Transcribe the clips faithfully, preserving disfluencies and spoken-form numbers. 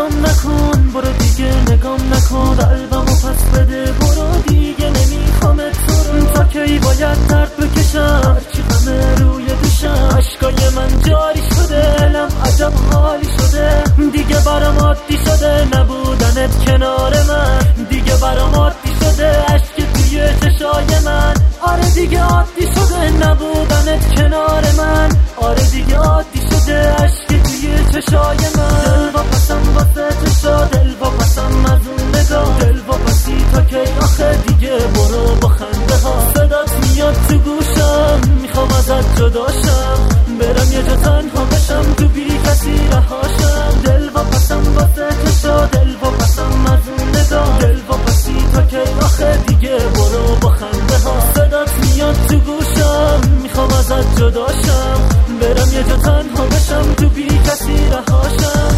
صدام نکن، برو دیگه نگام نکن، قلبمو پس بده برو دیگه، نمیخوامت تو رو. تا کی باید درد بکشم، هرچی غمه روی دوشم، عشقای من جاری شده، دلم عجب حالی شده. دیگه برام عادی شده نبودنت کنار من، دیگه برام عادی شده عشق توی چشای من. آره دیگه عادی شده نبودنت کنار من، آره دیگه عادی شده عشق توی چشای من. دل واپسم واسه چشا، دل واپسم از اون نگاه، دل واپسی تا کی آخه دیگه برو با خنده ها. صدات میاد تو گوشم میخوام ازت جداشم، برم یه جا تنها بشم تو بی کسی رهاشم. دل واپسم واسه چشا، دل واپسم از اون نگاه، دل واپسی تا کی آخه دیگه برو با خنده ها. صدات میاد تو گوشم میخوام ازت جداشم، برم یه جا تنها بشم تو بی کسی رهاشم.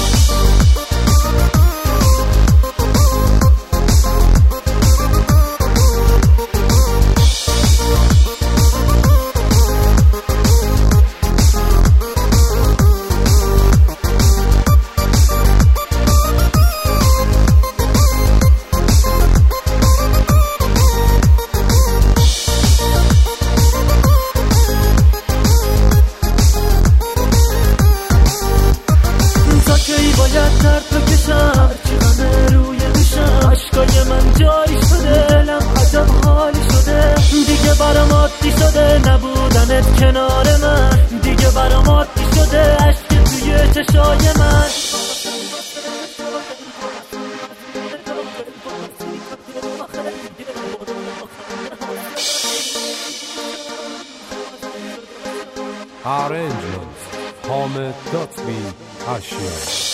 باید درد بکشم، هرچی غمه روی دوشم، عشقای من جاری شده، دلم عجب حالی شده. دیگه برام عادی شده نبودنت کنار من، دیگه برام عادی شده عشق توی چشای من. Arrangements Hamid Dotmi Ashiya.